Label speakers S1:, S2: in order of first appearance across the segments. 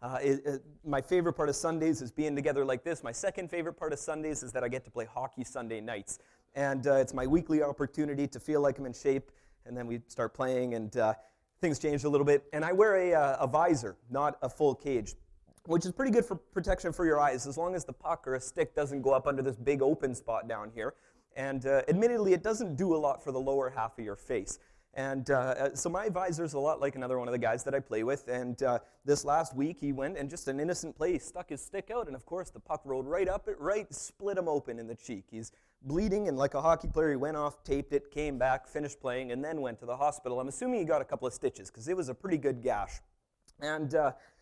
S1: My favorite part of Sundays is being together like this. My second favorite part of Sundays is that I get to play hockey Sunday nights. And it's my weekly opportunity to feel like I'm in shape, and then we start playing, and things change a little bit. And I wear a visor, not a full cage, which is pretty good for protection for your eyes, as long as the puck or a stick doesn't go up under this big open spot down here. And admittedly, it doesn't do a lot for the lower half of your face. And so my visor's a lot like another one of the guys that I play with. And this last week, he went and just an innocent play, stuck his stick out, and of course, the puck rolled right up it, right, split him open in the cheek. He's bleeding, and like a hockey player, he went off, taped it, came back, finished playing, and then went to the hospital. I'm assuming he got a couple of stitches, because it was a pretty good gash. And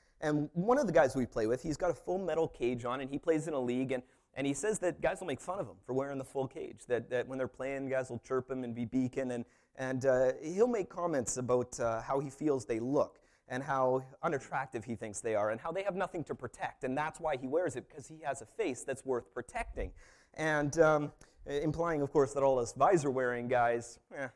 S1: one of the guys we play with, he's got a full metal cage on, and he plays in a league, and he says that guys will make fun of him for wearing the full cage, that when they're playing, guys will chirp him and be beaking, and he'll make comments about how he feels they look and how unattractive he thinks they are and how they have nothing to protect, and that's why he wears it, because he has a face that's worth protecting. And implying, of course, that all us visor-wearing guys,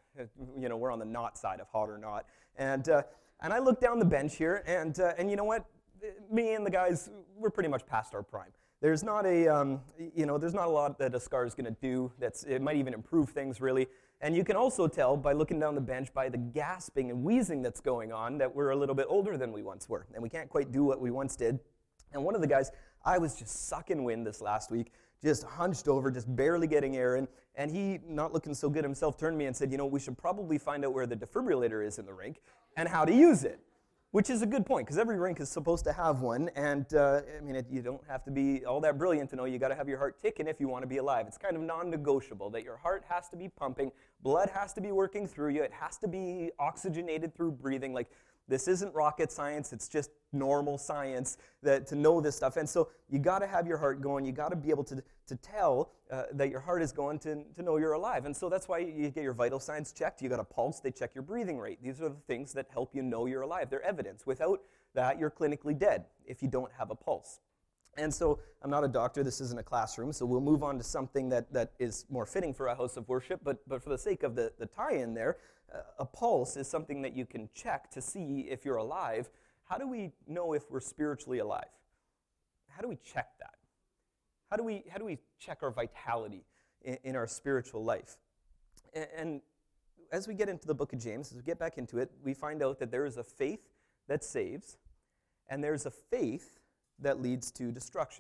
S1: we're on the not side of hot or not. And I look down the bench here, and you know what? Me and the guys, we're pretty much past our prime. There's not there's not a lot that a scar is going to do. It might even improve things, really. And you can also tell by looking down the bench by the gasping and wheezing that's going on that we're a little bit older than we once were, and we can't quite do what we once did. And one of the guys, I was just sucking wind this last week, just hunched over, just barely getting air in, and he, not looking so good himself, turned to me and said, we should probably find out where the defibrillator is in the rink and how to use it. Which is a good point, because every rink is supposed to have one, and you don't have to be all that brilliant to know you got to have your heart ticking if you want to be alive. It's kind of non-negotiable that your heart has to be pumping, blood has to be working through you, it has to be oxygenated through breathing. Like, this isn't rocket science, it's just normal science to know this stuff. And so you got to have your heart going, you got to be able to tell that your heart is going to know you're alive. And so that's why you get your vital signs checked. You got a pulse, they check your breathing rate. These are the things that help you know you're alive. They're evidence. Without that, you're clinically dead if you don't have a pulse. And so I'm not a doctor, this isn't a classroom, so we'll move on to something that is more fitting for a house of worship, but for the sake of the tie-in there, a pulse is something that you can check to see if you're alive. How do we know if we're spiritually alive? How do we check that? How do we check our vitality in our spiritual life? And as we get into the book of James, as we get back into it, we find out that there is a faith that saves, and there's a faith that leads to destruction.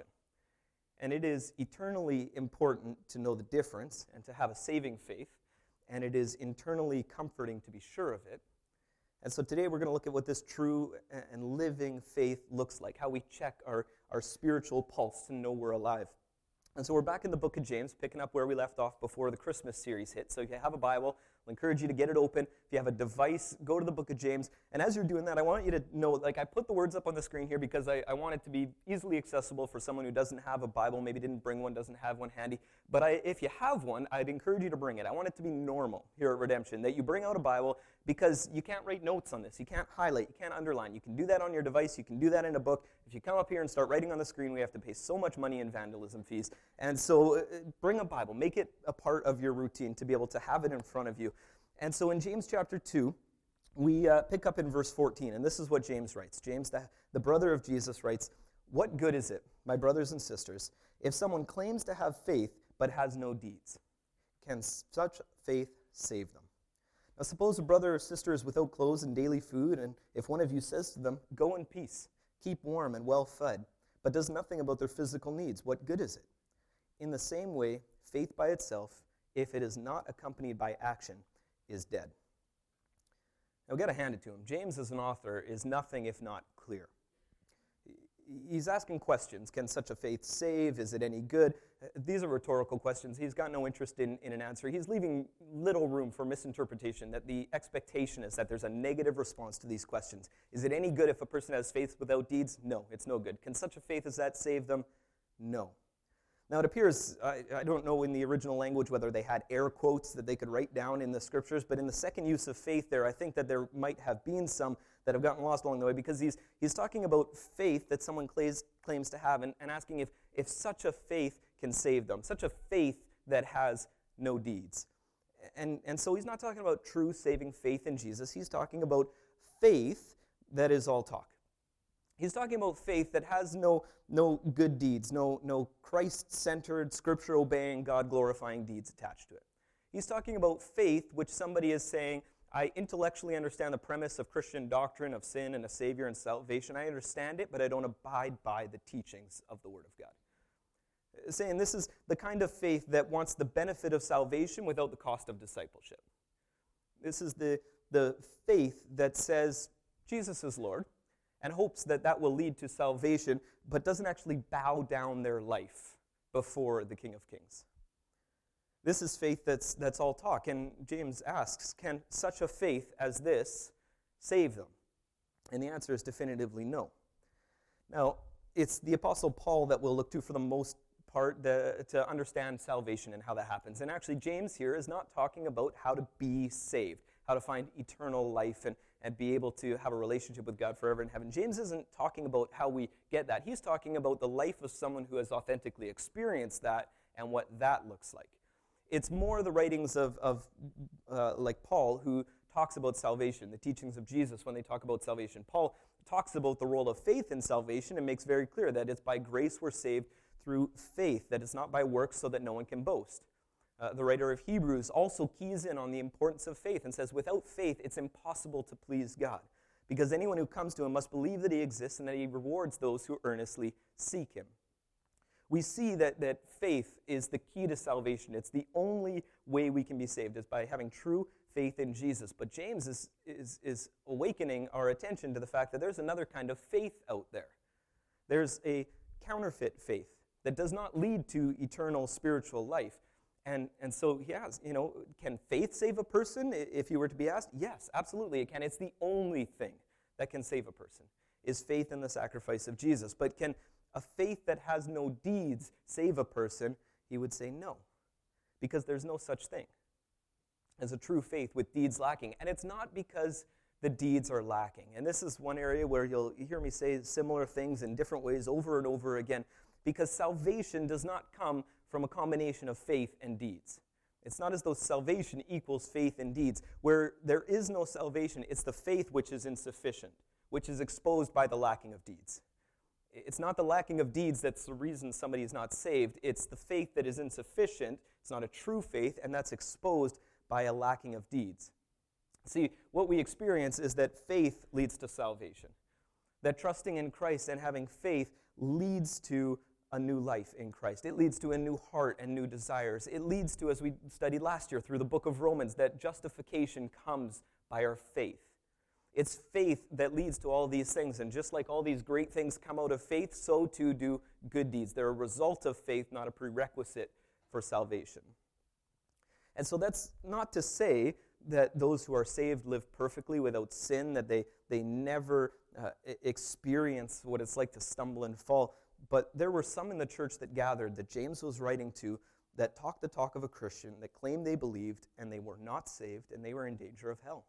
S1: And it is eternally important to know the difference and to have a saving faith, and it is internally comforting to be sure of it. And so today we're going to look at what this true and living faith looks like, how we check our spiritual pulse to know we're alive. And so we're back in the book of James, picking up where we left off before the Christmas series hit. So if you have a Bible, I'll encourage you to get it open. If you have a device, go to the book of James. And as you're doing that, I want you to know, I put the words up on the screen here because I want it to be easily accessible for someone who doesn't have a Bible, maybe didn't bring one, doesn't have one handy. But if you have one, I'd encourage you to bring it. I want it to be normal here at Redemption, that you bring out a Bible, because you can't write notes on this. You can't highlight. You can't underline. You can do that on your device. You can do that in a book. If you come up here and start writing on the screen, we have to pay so much money in vandalism fees. And so bring a Bible. Make it a part of your routine to be able to have it in front of you. And so in James chapter 2, we pick up in verse 14, and this is what James writes. James, the brother of Jesus, writes, "What good is it, my brothers and sisters, if someone claims to have faith but has no deeds? Can such faith save them? Now suppose a brother or sister is without clothes and daily food, and if one of you says to them, 'Go in peace, keep warm and well fed,' but does nothing about their physical needs, what good is it? In the same way, faith by itself, if it is not accompanied by action, is dead." Now, we've got to hand it to him. James, as an author, is nothing if not clear. He's asking questions. Can such a faith save? Is it any good? These are rhetorical questions. He's got no interest in an answer. He's leaving little room for misinterpretation, that the expectation is that there's a negative response to these questions. Is it any good if a person has faith without deeds? No, it's no good. Can such a faith as that save them? No. Now, it appears, I don't know in the original language whether they had air quotes that they could write down in the scriptures, but in the second use of faith there, I think that there might have been some that have gotten lost along the way, because he's talking about faith that someone claims to have and asking if such a faith can save them, such a faith that has no deeds. And so he's not talking about true saving faith in Jesus. He's talking about faith that is all talk. He's talking about faith that has no good deeds, no Christ-centered, scripture-obeying, God-glorifying deeds attached to it. He's talking about faith which somebody is saying, I intellectually understand the premise of Christian doctrine of sin and a Savior and salvation. I understand it, but I don't abide by the teachings of the Word of God. Saying this is the kind of faith that wants the benefit of salvation without the cost of discipleship. This is the faith that says Jesus is Lord and hopes that that will lead to salvation, but doesn't actually bow down their life before the King of Kings. This is faith that's all talk. And James asks, can such a faith as this save them? And the answer is definitively no. Now, it's the Apostle Paul that we'll look to for the most part to understand salvation and how that happens. And actually, James here is not talking about how to be saved, how to find eternal life and be able to have a relationship with God forever in heaven. James isn't talking about how we get that. He's talking about the life of someone who has authentically experienced that and what that looks like. It's more the writings of like Paul, who talks about salvation, the teachings of Jesus when they talk about salvation. Paul talks about the role of faith in salvation and makes very clear that it's by grace we're saved through faith, that it's not by works so that no one can boast. The writer of Hebrews also keys in on the importance of faith and says, without faith, it's impossible to please God, because anyone who comes to him must believe that he exists and that he rewards those who earnestly seek him. We see that faith is the key to salvation. It's the only way we can be saved, is by having true faith in Jesus. But James is awakening our attention to the fact that there's another kind of faith out there. There's a counterfeit faith that does not lead to eternal spiritual life. And so he asks, can faith save a person? If you were to be asked, yes, absolutely it can. It's the only thing that can save a person, is faith in the sacrifice of Jesus. But can a faith that has no deeds save a person? He would say no, because there's no such thing as a true faith with deeds lacking. And it's not because the deeds are lacking. And this is one area where you'll hear me say similar things in different ways over and over again, because salvation does not come from a combination of faith and deeds. It's not as though salvation equals faith and deeds. Where there is no salvation, it's the faith which is insufficient, which is exposed by the lacking of deeds. It's not the lacking of deeds that's the reason somebody is not saved. It's the faith that is insufficient. It's not a true faith, and that's exposed by a lacking of deeds. See, what we experience is that faith leads to salvation. That trusting in Christ and having faith leads to a new life in Christ. It leads to a new heart and new desires. It leads to, as we studied last year through the book of Romans, that justification comes by our faith. It's faith that leads to all these things, and just like all these great things come out of faith, so too do good deeds. They're a result of faith, not a prerequisite for salvation. And so that's not to say that those who are saved live perfectly without sin, that they never experience what it's like to stumble and fall. But there were some in the church that gathered that James was writing to that talked the talk of a Christian, that claimed they believed, and they were not saved, and they were in danger of hell.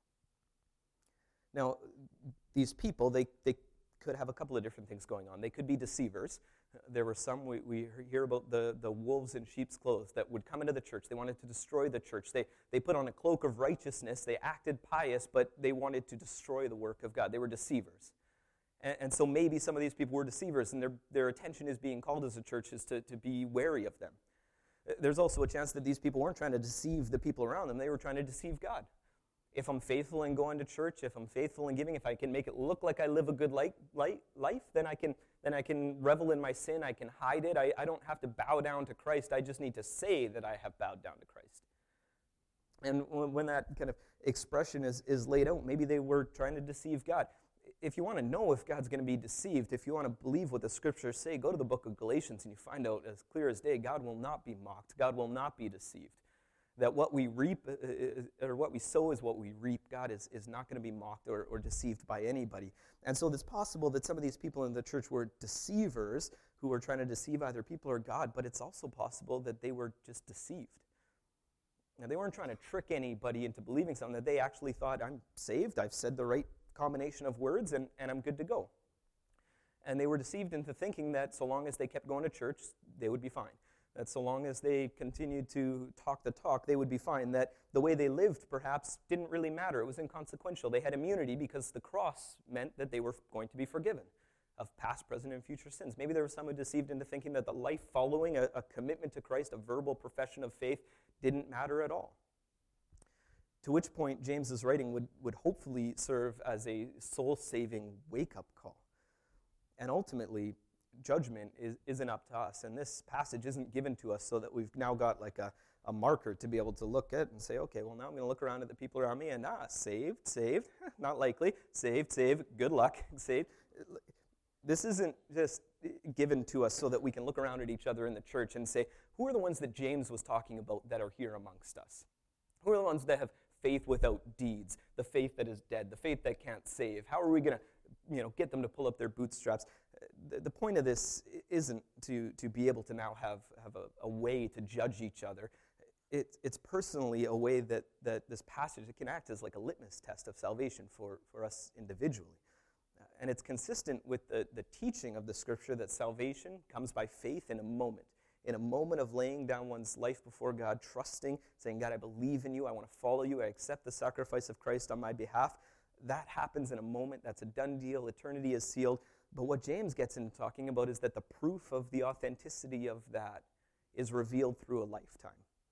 S1: Now, these people, they could have a couple of different things going on. They could be deceivers. There were some, we hear about the wolves in sheep's clothes that would come into the church. They wanted to destroy the church. They put on a cloak of righteousness. They acted pious, but they wanted to destroy the work of God. They were deceivers. And so maybe some of these people were deceivers, and their attention is being called as a church is to be wary of them. There's also a chance that these people weren't trying to deceive the people around them. They were trying to deceive God. If I'm faithful in going to church, if I'm faithful in giving, if I can make it look like I live a good life, then I can revel in my sin. I can hide it. I don't have to bow down to Christ. I just need to say that I have bowed down to Christ. And when that kind of expression is laid out, maybe they were trying to deceive God. If you want to know if God's going to be deceived, if you want to believe what the Scriptures say, go to the book of Galatians and you find out as clear as day, God will not be mocked. God will not be deceived. That what we reap, or what we sow is what we reap. God is not going to be mocked or deceived by anybody. And so it's possible that some of these people in the church were deceivers who were trying to deceive either people or God, but it's also possible that they were just deceived. Now, they weren't trying to trick anybody into believing something, that they actually thought, I'm saved, I've said the right combination of words, and I'm good to go. And they were deceived into thinking that so long as they kept going to church, they would be fine. that so long as they continued to talk the talk, they would be fine, that the way they lived perhaps didn't really matter. It was inconsequential. They had immunity because the cross meant that they were going to be forgiven of past, present, and future sins. Maybe there were some who deceived into thinking that the life following a commitment to Christ, a verbal profession of faith, didn't matter at all. To which point, James's writing would hopefully serve as a soul-saving wake-up call. And ultimately, judgment isn't up to us. And this passage isn't given to us so that we've now got like a marker to be able to look at and say, okay, well, now I'm going to look around at the people around me and, saved, not likely, saved, good luck, saved. This isn't just given to us so that we can look around at each other in the church and say, who are the ones that James was talking about that are here amongst us? Who are the ones that have faith without deeds, the faith that is dead, the faith that can't save? How are we going to get them to pull up their bootstraps? The point of this isn't to be able to now have a way to judge each other. It's personally a way that this passage, it can act as like a litmus test of salvation for us individually. And it's consistent with the teaching of the Scripture that salvation comes by faith in a moment of laying down one's life before God, trusting, saying, God, I believe in you, I want to follow you, I accept the sacrifice of Christ on my behalf. That happens in a moment. That's a done deal. Eternity is sealed. But what James gets into talking about is that the proof of the authenticity of that is revealed through a lifetime.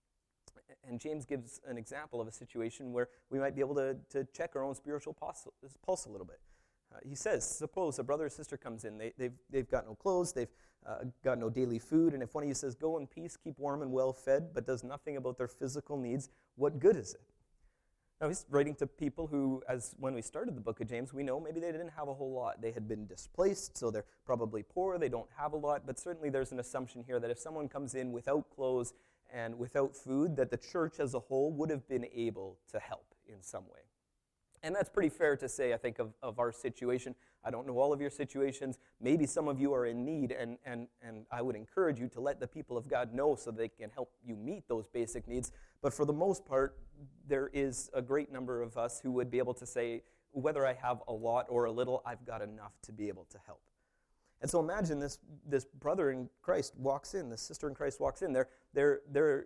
S1: And James gives an example of a situation where we might be able to check our own spiritual pulse a little bit. He says, suppose a brother or sister comes in. They've got no clothes. They've got no daily food. And if one of you says, go in peace, keep warm and well fed, but does nothing about their physical needs, what good is it? Now, he's writing to people who, as when we started the book of James, we know maybe they didn't have a whole lot. They had been displaced, so they're probably poor. They don't have a lot. But certainly there's an assumption here that if someone comes in without clothes and without food, that the church as a whole would have been able to help in some way. And that's pretty fair to say, I think, of our situation. I don't know all of your situations. Maybe some of you are in need, and I would encourage you to let the people of God know so they can help you meet those basic needs. But for the most part, there is a great number of us who would be able to say, whether I have a lot or a little, I've got enough to be able to help. And so imagine this brother in Christ walks in, this sister in Christ walks in. They're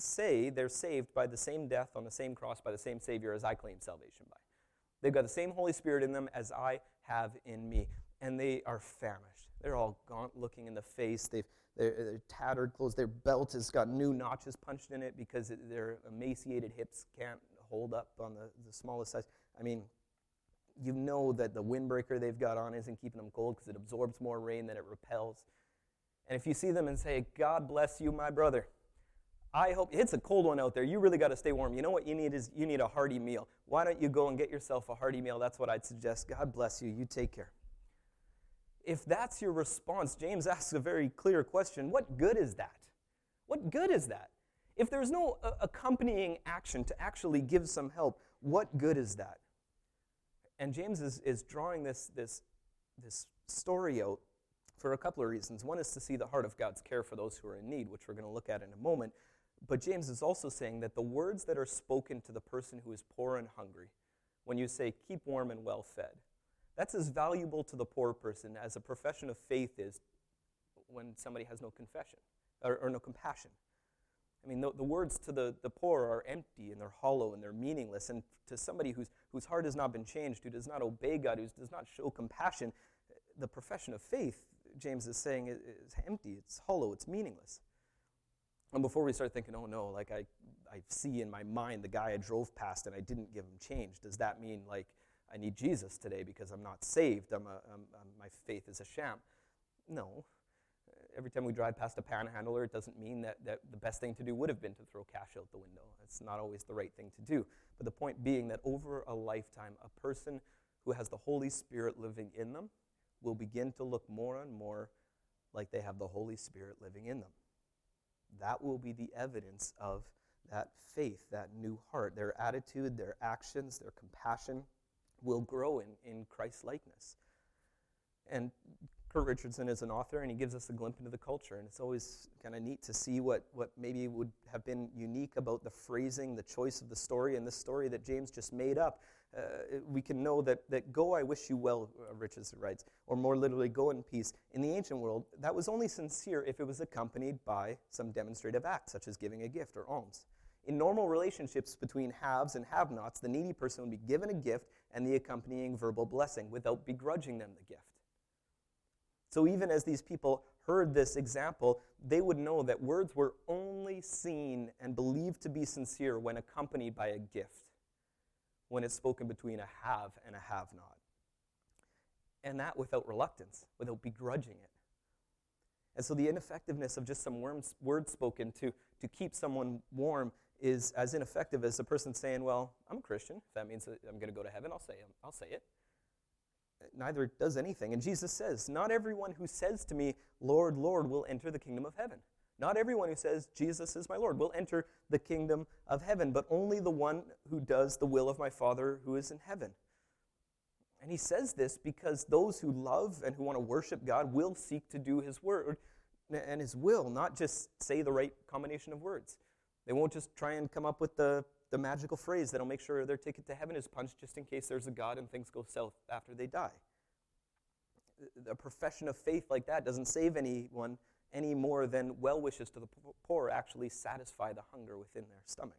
S1: saved by the same death on the same cross by the same Savior as I claim salvation by. They've got the same Holy Spirit in them as I have in me. And they are famished. They're all gaunt looking in the face. They're tattered clothes. Their belt has got new notches punched in it because their emaciated hips can't hold up on the smallest size. I mean, you know that the windbreaker they've got on isn't keeping them cold because it absorbs more rain than it repels. And if you see them and say, God bless you, my brother, I hope, it's a cold one out there. You really got to stay warm. You know what you need is you need a hearty meal. Why don't you go and get yourself a hearty meal? That's what I'd suggest. God bless you. You take care. If that's your response, James asks a very clear question. What good is that? What good is that? If there's no accompanying action to actually give some help, what good is that? And James is drawing this story out for a couple of reasons. One is to see the heart of God's care for those who are in need, which we're going to look at in a moment. But James is also saying that the words that are spoken to the person who is poor and hungry, when you say, keep warm and well fed, that's as valuable to the poor person as a profession of faith is when somebody has no confession or no compassion. I mean, the words to the poor are empty and they're hollow and they're meaningless. And to somebody whose heart has not been changed, who does not obey God, who does not show compassion, the profession of faith, James is saying, is empty, it's hollow, it's meaningless. And before we start thinking, oh no, like I see in my mind the guy I drove past and I didn't give him change, does that mean like I need Jesus today because I'm not saved, my faith is a sham? No. Every time we drive past a panhandler, it doesn't mean that the best thing to do would have been to throw cash out the window. It's not always the right thing to do. But the point being that over a lifetime, a person who has the Holy Spirit living in them will begin to look more and more like they have the Holy Spirit living in them. That will be the evidence of that faith, that new heart. Their attitude, their actions, their compassion will grow in Christ's likeness. And Kurt Richardson is an author, and he gives us a glimpse into the culture, and it's always kind of neat to see what maybe would have been unique about the phrasing, the choice of the story, and this story that James just made up. We can know that go, I wish you well, Richardson writes, or more literally, go in peace. In the ancient world, that was only sincere if it was accompanied by some demonstrative act, such as giving a gift or alms. In normal relationships between haves and have-nots, the needy person would be given a gift and the accompanying verbal blessing without begrudging them the gift. So even as these people heard this example, they would know that words were only seen and believed to be sincere when accompanied by a gift, when it's spoken between a have and a have-not. And that without reluctance, without begrudging it. And so the ineffectiveness of just some words spoken to keep someone warm is as ineffective as a person saying, well, I'm a Christian. If that means that I'm going to go to heaven, I'll say it. Neither does anything. And Jesus says, not everyone who says to me, Lord, Lord, will enter the kingdom of heaven. Not everyone who says, Jesus is my Lord, will enter the kingdom of heaven, but only the one who does the will of my Father who is in heaven. And he says this because those who love and who want to worship God will seek to do his word and his will, not just say the right combination of words. They won't just try and come up with the magical phrase that'll make sure their ticket to heaven is punched just in case there's a God and things go south after they die. A profession of faith like that doesn't save anyone any more than well wishes to the poor actually satisfy the hunger within their stomach.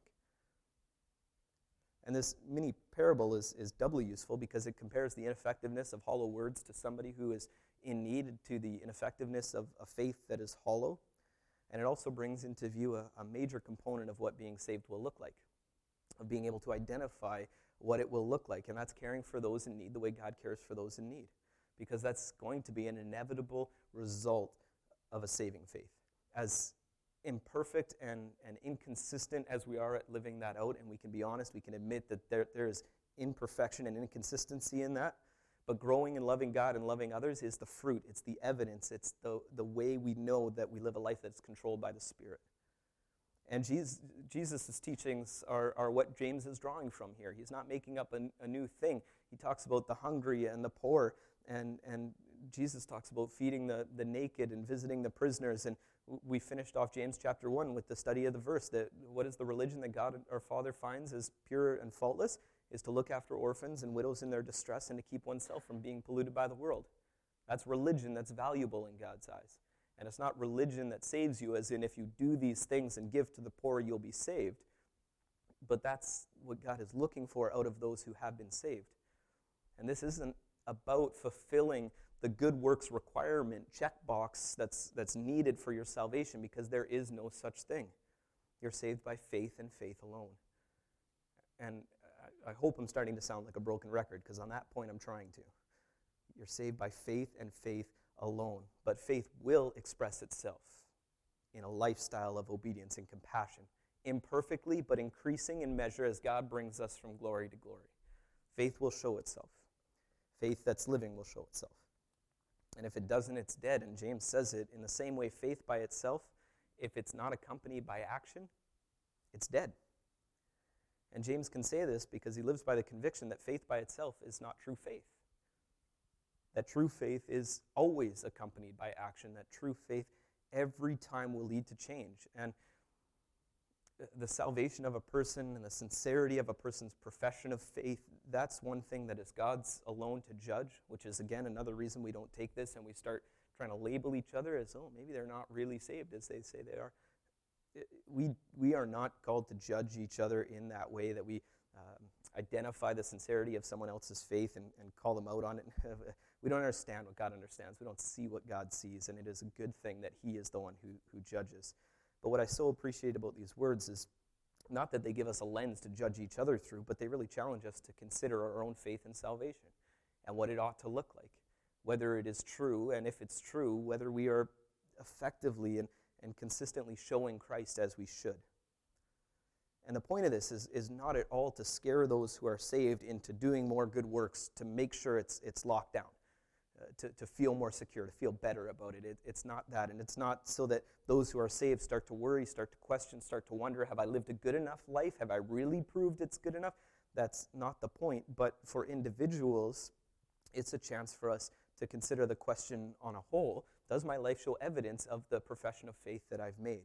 S1: And this mini parable is doubly useful because it compares the ineffectiveness of hollow words to somebody who is in need to the ineffectiveness of a faith that is hollow. And it also brings into view a major component of what being saved will look like, of being able to identify what it will look like. And that's caring for those in need the way God cares for those in need. Because that's going to be an inevitable result of a saving faith. As imperfect and inconsistent as we are at living that out, and we can be honest, we can admit that there is imperfection and inconsistency in that, but growing and loving God and loving others is the fruit, it's the evidence, it's the way we know that we live a life that's controlled by the Spirit. And Jesus' teachings are what James is drawing from here. He's not making up a new thing. He talks about the hungry and the poor, and Jesus talks about feeding the naked and visiting the prisoners. And we finished off James chapter 1 with the study of the verse that what is the religion that God our Father finds as pure and faultless is to look after orphans and widows in their distress and to keep oneself from being polluted by the world. That's religion that's valuable in God's eyes. And it's not religion that saves you, as in if you do these things and give to the poor, you'll be saved. But that's what God is looking for out of those who have been saved. And this isn't about fulfilling the good works requirement checkbox that's needed for your salvation, because there is no such thing. You're saved by faith and faith alone. And I hope I'm starting to sound like a broken record, because on that point I'm trying to. You're saved by faith and faith alone. But faith will express itself in a lifestyle of obedience and compassion, imperfectly but increasing in measure as God brings us from glory to glory. Faith will show itself. Faith that's living will show itself. And if it doesn't, it's dead. And James says it in the same way, faith by itself, if it's not accompanied by action, it's dead. And James can say this because he lives by the conviction that faith by itself is not true faith. That true faith is always accompanied by action. That true faith every time will lead to change. And the salvation of a person and the sincerity of a person's profession of faith, that's one thing that is God's alone to judge, which is, again, another reason we don't take this and we start trying to label each other as, oh, maybe they're not really saved as they say they are. We are not called to judge each other in that way, that we identify the sincerity of someone else's faith and call them out on it. We don't understand what God understands. We don't see what God sees, and it is a good thing that he is the one who judges. But what I so appreciate about these words is not that they give us a lens to judge each other through, but they really challenge us to consider our own faith and salvation and what it ought to look like, whether it is true, and if it's true, whether we are effectively and consistently showing Christ as we should. And the point of this is not at all to scare those who are saved into doing more good works to make sure it's locked down, to feel more secure, to feel better about it. It's not that. And it's not so that those who are saved start to worry, start to question, start to wonder, have I lived a good enough life? Have I really proved it's good enough? That's not the point. But for individuals, it's a chance for us to consider the question on a whole, does my life show evidence of the profession of faith that I've made?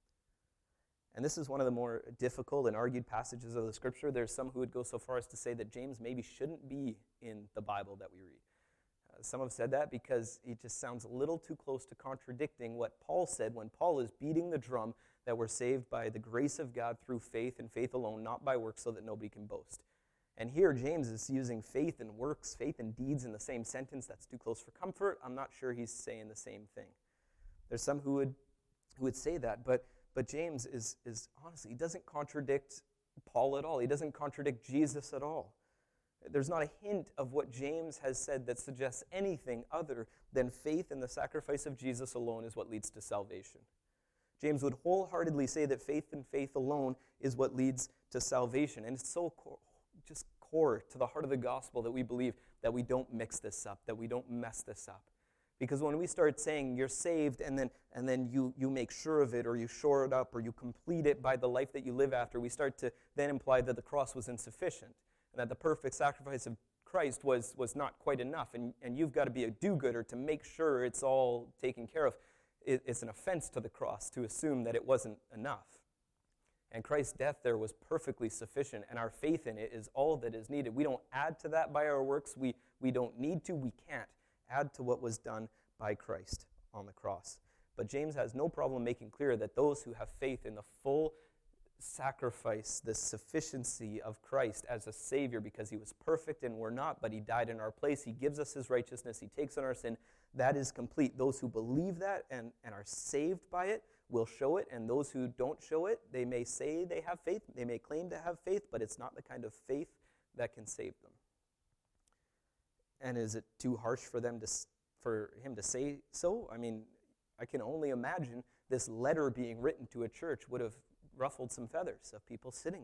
S1: And this is one of the more difficult and argued passages of the Scripture. There's some who would go so far as to say that James maybe shouldn't be in the Bible that we read. Some have said that because it just sounds a little too close to contradicting what Paul said when Paul is beating the drum that we're saved by the grace of God through faith and faith alone, not by works, so that nobody can boast. And here James is using faith and works, faith and deeds in the same sentence. That's too close for comfort. I'm not sure he's saying the same thing. There's some who would say that, but James is honestly, he doesn't contradict Paul at all. He doesn't contradict Jesus at all. There's not a hint of what James has said that suggests anything other than faith in the sacrifice of Jesus alone is what leads to salvation. James would wholeheartedly say that faith and faith alone is what leads to salvation. And it's so just core to the heart of the gospel that we believe that we don't mix this up, that we don't mess this up. Because when we start saying you're saved and then you make sure of it, or you shore it up, or you complete it by the life that you live after, we start to then imply that the cross was insufficient, and that the perfect sacrifice of Christ was not quite enough, and you've got to be a do-gooder to make sure it's all taken care of. It's an offense to the cross to assume that it wasn't enough. And Christ's death there was perfectly sufficient, and our faith in it is all that is needed. We don't add to that by our works. We don't need to. We can't add to what was done by Christ on the cross. But James has no problem making clear that those who have faith in the full sacrifice, the sufficiency of Christ as a Savior, because he was perfect and we're not, but he died in our place, he gives us his righteousness, he takes on our sin, that is complete. Those who believe that and are saved by it will show it, and those who don't show it, they may say they have faith, they may claim to have faith, but it's not the kind of faith that can save them. And is it too harsh for him to say so? I mean, I can only imagine this letter being written to a church would have ruffled some feathers of people sitting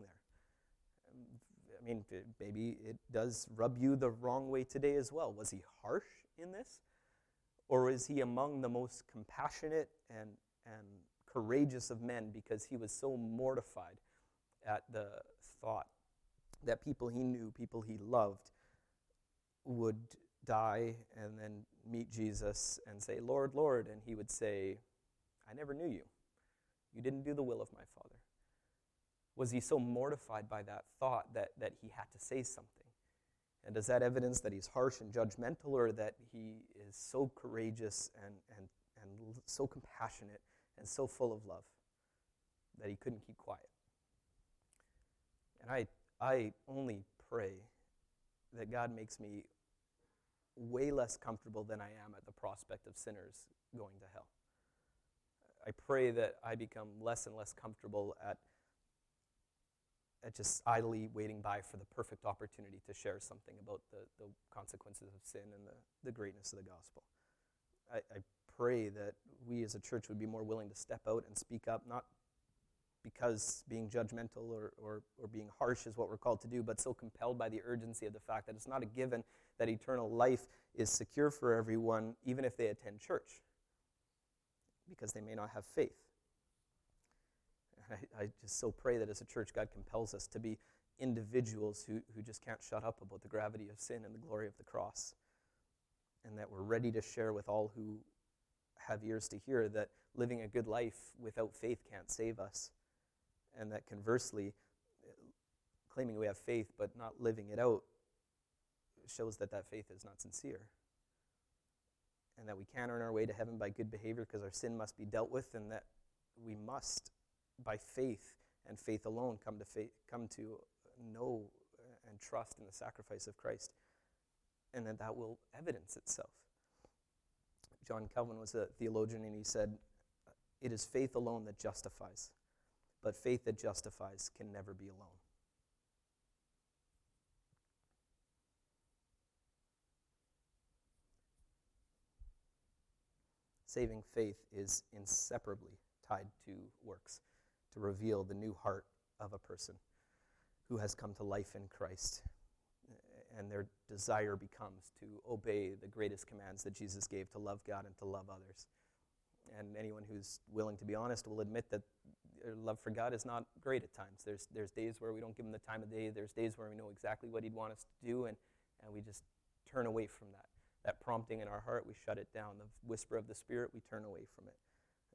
S1: there. I mean, maybe it does rub you the wrong way today as well. Was he harsh in this? Or is he among the most compassionate and courageous of men because he was so mortified at the thought that people he knew, people he loved, would die and then meet Jesus and say, Lord, Lord, and he would say, I never knew you. You didn't do the will of my Father. Was he so mortified by that thought that he had to say something? And does that evidence that he's harsh and judgmental, or that he is so courageous and so compassionate and so full of love that he couldn't keep quiet? And I only pray that God makes me way less comfortable than I am at the prospect of sinners going to hell. I pray that I become less and less comfortable at just idly waiting by for the perfect opportunity to share something about the consequences of sin and the greatness of the gospel. I pray that we as a church would be more willing to step out and speak up, not because being judgmental or being harsh is what we're called to do, but so compelled by the urgency of the fact that it's not a given that eternal life is secure for everyone, even if they attend church, because they may not have faith. I just so pray that as a church, God compels us to be individuals who just can't shut up about the gravity of sin and the glory of the cross, and that we're ready to share with all who have ears to hear that living a good life without faith can't save us, and that conversely, claiming we have faith but not living it out shows that faith is not sincere, and that we can't earn our way to heaven by good behavior because our sin must be dealt with, and that we must, by faith and faith alone, come to know and trust in the sacrifice of Christ, and that will evidence itself. John Calvin was a theologian, and he said, it is faith alone that justifies, but faith that justifies can never be alone. Saving faith is inseparably tied to works, to reveal the new heart of a person who has come to life in Christ. And their desire becomes to obey the greatest commands that Jesus gave, to love God and to love others. And anyone who's willing to be honest will admit that their love for God is not great at times. There's days where we don't give him the time of day. There's days where we know exactly what he'd want us to do, and we just turn away from that. That prompting in our heart, we shut it down. The whisper of the Spirit, we turn away from it.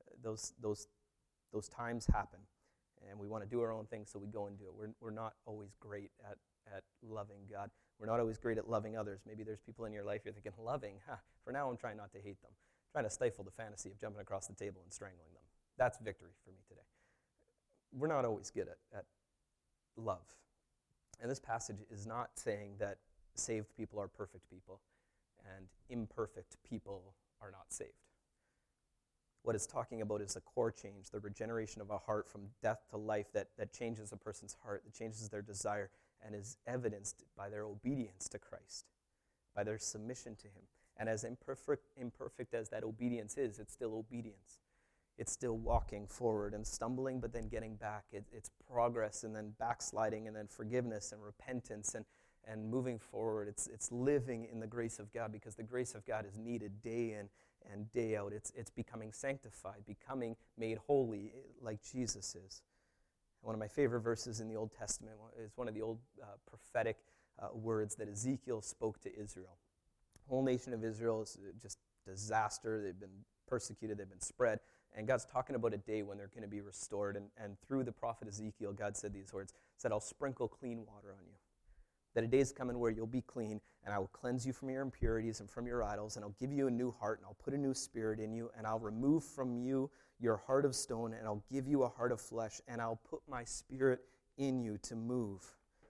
S1: Those times happen, and we want to do our own thing, so we go and do it. We're not always great at loving God. We're not always great at loving others. Maybe there's people in your life you're thinking, loving? For now I'm trying not to hate them. I'm trying to stifle the fantasy of jumping across the table and strangling them. That's victory for me today. We're not always good at love. And this passage is not saying that saved people are perfect people and imperfect people are not saved. What it's talking about is the core change, the regeneration of a heart from death to life that changes a person's heart, that changes their desire, and is evidenced by their obedience to Christ, by their submission to him. And as imperfect as that obedience is, it's still obedience. It's still walking forward and stumbling, but then getting back. It's progress and then backsliding and then forgiveness and repentance and moving forward. It's living in the grace of God, because the grace of God is needed day in and day out. It's becoming sanctified, becoming made holy like Jesus is. One of my favorite verses in the Old Testament is one of the old prophetic words that Ezekiel spoke to Israel. The whole nation of Israel is just disaster. They've been persecuted, they've been spread. And God's talking about a day when they're going to be restored. And through the prophet Ezekiel, God said these words, said, I'll sprinkle clean water on you. That a day is coming where you'll be clean, and I will cleanse you from your impurities and from your idols, and I'll give you a new heart, and I'll put a new spirit in you, and I'll remove from you your heart of stone, and I'll give you a heart of flesh, and I'll put my spirit in you to move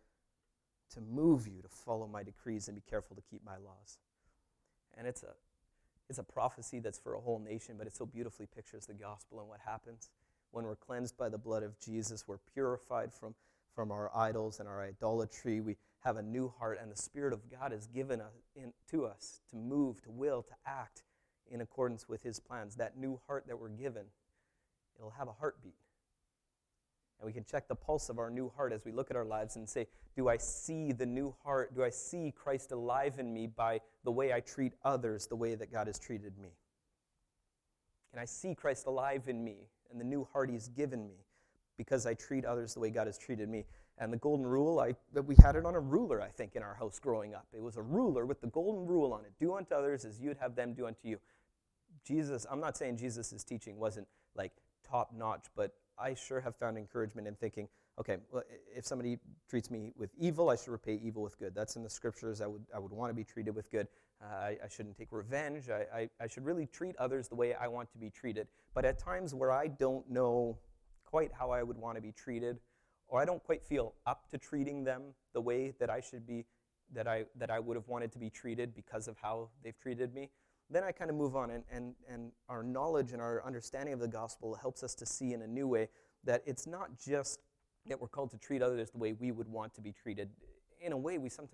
S1: you to follow my decrees and be careful to keep my laws. And it's a prophecy that's for a whole nation, but it so beautifully pictures the gospel and what happens. When we're cleansed by the blood of Jesus, we're purified from our idols and our idolatry. We have a new heart, and the Spirit of God is given to us to move, to will, to act in accordance with his plans. That new heart that we're given, it'll have a heartbeat. And we can check the pulse of our new heart as we look at our lives and say, do I see the new heart? Do I see Christ alive in me by the way I treat others, the way that God has treated me? Can I see Christ alive in me and the new heart he's given me because I treat others the way God has treated me? And the golden rule, we had it on a ruler, I think, in our house growing up. It was a ruler with the golden rule on it. Do unto others as you'd have them do unto you. Jesus, I'm not saying Jesus' teaching wasn't like top-notch, but I sure have found encouragement in thinking, okay, well, if somebody treats me with evil, I should repay evil with good. That's in the scriptures. I would want to be treated with good. I shouldn't take revenge. I should really treat others the way I want to be treated. But at times where I don't know quite how I would want to be treated, or I don't quite feel up to treating them the way that I should be, that I would have wanted to be treated because of how they've treated me, then I kind of move on, and our knowledge and our understanding of the gospel helps us to see in a new way that it's not just that we're called to treat others the way we would want to be treated. In a way,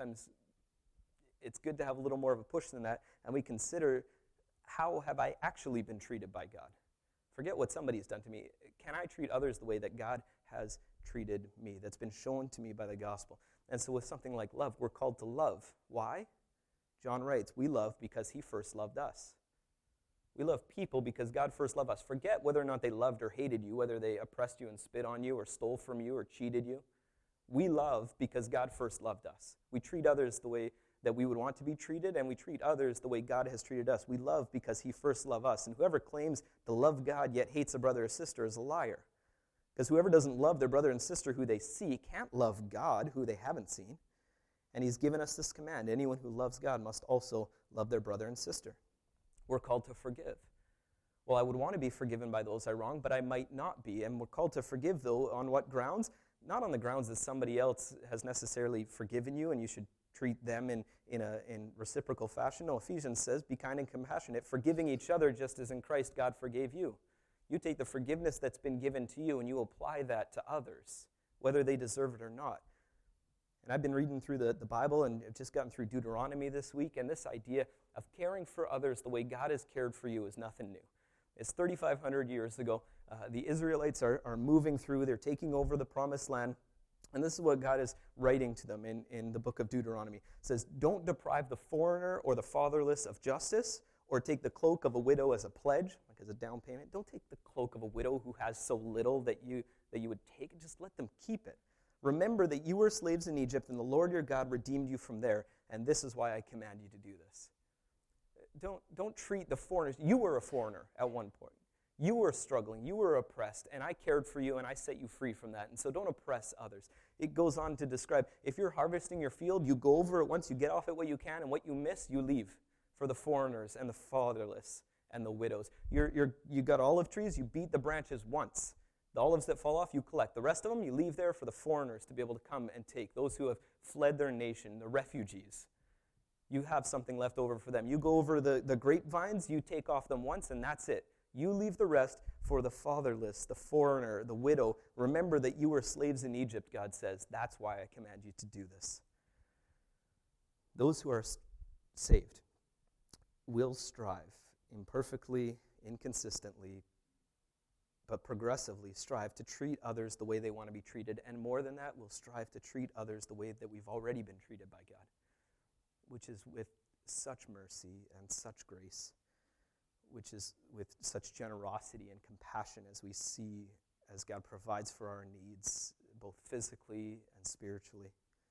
S1: it's good to have a little more of a push than that, and we consider, how have I actually been treated by God? Forget what somebody's done to me. Can I treat others the way that God has treated me, that's been shown to me by the gospel? And so with something like love, we're called to love. Why? John writes, we love because he first loved us. We love people because God first loved us. Forget whether or not they loved or hated you, whether they oppressed you and spit on you or stole from you or cheated you. We love because God first loved us. We treat others the way that we would want to be treated, and we treat others the way God has treated us. We love because he first loved us. And whoever claims to love God yet hates a brother or sister is a liar. Because whoever doesn't love their brother and sister who they see can't love God who they haven't seen. And he's given us this command. Anyone who loves God must also love their brother and sister. We're called to forgive. Well, I would want to be forgiven by those I wrong, but I might not be. And we're called to forgive, though, on what grounds? Not on the grounds that somebody else has necessarily forgiven you and you should treat them in reciprocal fashion. No, Ephesians says, be kind and compassionate, forgiving each other just as in Christ God forgave you. You take the forgiveness that's been given to you and you apply that to others, whether they deserve it or not. And I've been reading through the Bible, and I've just gotten through Deuteronomy this week, and this idea of caring for others the way God has cared for you is nothing new. It's 3,500 years ago. The Israelites are moving through. They're taking over the promised land. And this is what God is writing to them in the book of Deuteronomy. It says, don't deprive the foreigner or the fatherless of justice, or take the cloak of a widow as a pledge, like as a down payment. Don't take the cloak of a widow who has so little that you would take it. Just let them keep it. Remember that you were slaves in Egypt, and the Lord your God redeemed you from there, and this is why I command you to do this. don't treat the foreigners. You were a foreigner at one point. You were struggling. You were oppressed, and I cared for you, and I set you free from that. And so don't oppress others. It goes on to describe, if you're harvesting your field, you go over it once, you get off it what you can, and what you miss, you leave for the foreigners and the fatherless and the widows. You got olive trees, you beat the branches once. The olives that fall off, you collect. The rest of them, you leave there for the foreigners to be able to come and take. Those who have fled their nation, the refugees. You have something left over for them. You go over the grapevines, you take off them once, and that's it. You leave the rest for the fatherless, the foreigner, the widow. Remember that you were slaves in Egypt, God says. That's why I command you to do this. Those who are saved will strive imperfectly, inconsistently, but progressively strive to treat others the way they want to be treated. And more than that, will strive to treat others the way that we've already been treated by God, which is with such mercy and such grace, which is with such generosity and compassion as we see as God provides for our needs, both physically and spiritually.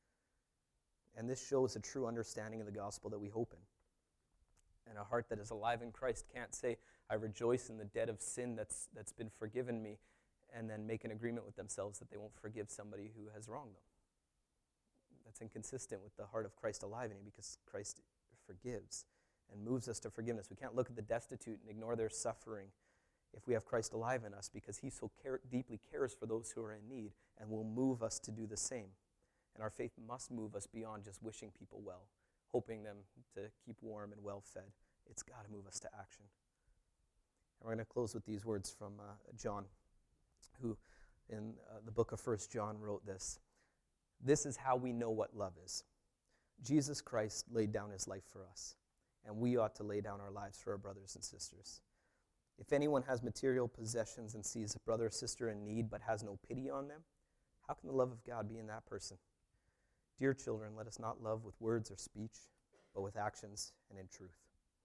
S1: And this shows a true understanding of the gospel that we hope in. And a heart that is alive in Christ can't say, I rejoice in the debt of sin that's been forgiven me, and then make an agreement with themselves that they won't forgive somebody who has wronged them. That's inconsistent with the heart of Christ alive in you, because Christ forgives and moves us to forgiveness. We can't look at the destitute and ignore their suffering if we have Christ alive in us, because he so deeply cares for those who are in need and will move us to do the same. And our faith must move us beyond just wishing people well, hoping them to keep warm and well fed. It's got to move us to action. And we're going to close with these words from John, who in the book of 1 John wrote this. This is how we know what love is. Jesus Christ laid down his life for us, and we ought to lay down our lives for our brothers and sisters. If anyone has material possessions and sees a brother or sister in need but has no pity on them, how can the love of God be in that person? Dear children, let us not love with words or speech, but with actions and in truth.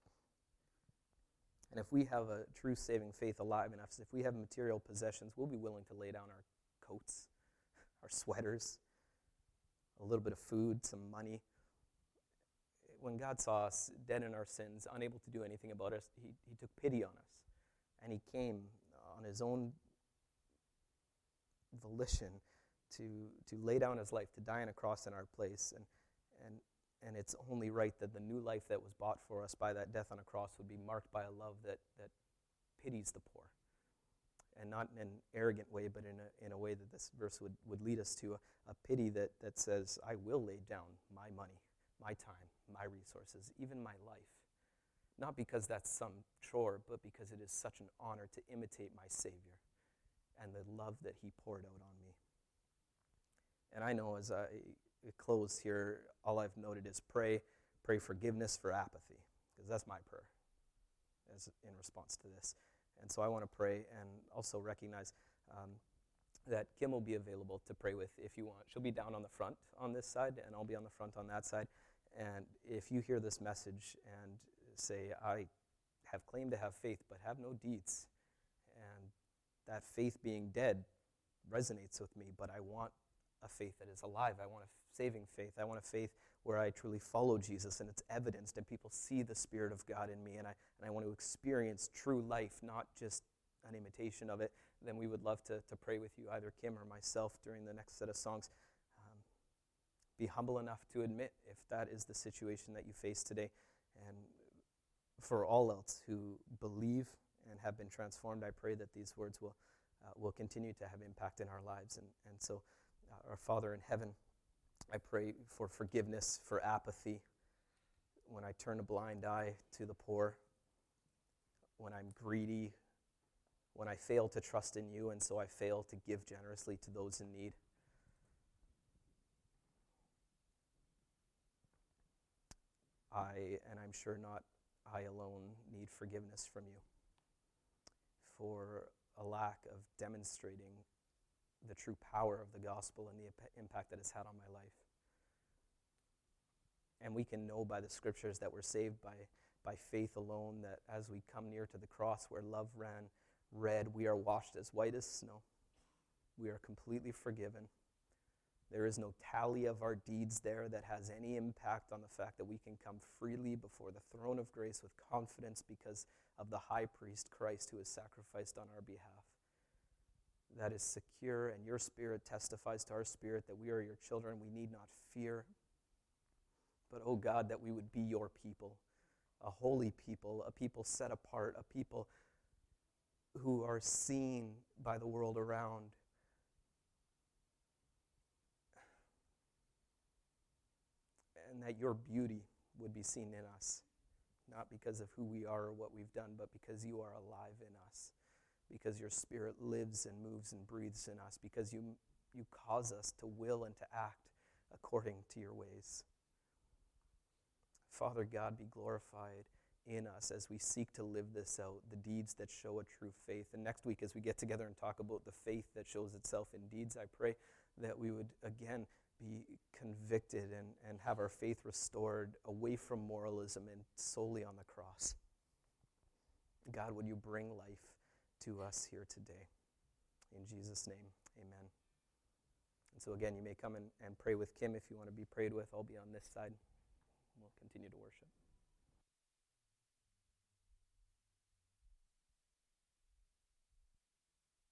S1: And if we have a true saving faith alive in us, if we have material possessions, we'll be willing to lay down our coats, our sweaters, a little bit of food, some money. When God saw us dead in our sins, unable to do anything about us, he took pity on us. And he came on his own volition to lay down his life, to die on a cross in our place. And it's only right that the new life that was bought for us by that death on a cross would be marked by a love that pities the poor. And not in an arrogant way, but in a way that this verse would lead us to, a pity that says, I will lay down my money, my time, my resources, even my life. Not because that's some chore, but because it is such an honor to imitate my Savior and the love that he poured out on me. And I know as I close here, all I've noted is pray forgiveness for apathy, because that's my prayer in response to this. And so I want to pray and also recognize that Kim will be available to pray with if you want. She'll be down on the front on this side, and I'll be on the front on that side. And if you hear this message and say, I have claimed to have faith but have no deeds, and that faith being dead resonates with me, but I want a faith that is alive. I want a saving faith. I want a faith where I truly follow Jesus and it's evidenced and people see the Spirit of God in me, and I want to experience true life, not just an imitation of it. Then we would love to pray with you, either Kim or myself, during the next set of songs. Be humble enough to admit if that is the situation that you face today. And for all else who believe and have been transformed, I pray that these words will continue to have impact in our lives. And so, our Father in heaven, I pray for forgiveness for apathy when I turn a blind eye to the poor, when I'm greedy, when I fail to trust in you, and so I fail to give generously to those in need. And I'm sure not I alone, need forgiveness from you for a lack of demonstrating the true power of the gospel and the impact that it's had on my life. And we can know by the scriptures that we're saved by faith alone, that as we come near to the cross where love ran red, we are washed as white as snow. We are completely forgiven. There is no tally of our deeds there that has any impact on the fact that we can come freely before the throne of grace with confidence because of the high priest, Christ, who has sacrificed on our behalf. That is secure, and your Spirit testifies to our spirit that we are your children. We need not fear. But, oh God, that we would be your people, a holy people, a people set apart, a people who are seen by the world around. And that your beauty would be seen in us, not because of who we are or what we've done, but because you are alive in us, because your Spirit lives and moves and breathes in us, because you cause us to will and to act according to your ways. Father God, be glorified in us as we seek to live this out, the deeds that show a true faith. And next week, as we get together and talk about the faith that shows itself in deeds, I pray that we would, again, be convicted and have our faith restored away from moralism and solely on the cross. God, would you bring life to us here today? In Jesus' name, amen. And so again, you may come and pray with Kim if you want to be prayed with. I'll be on this side. We'll continue to worship.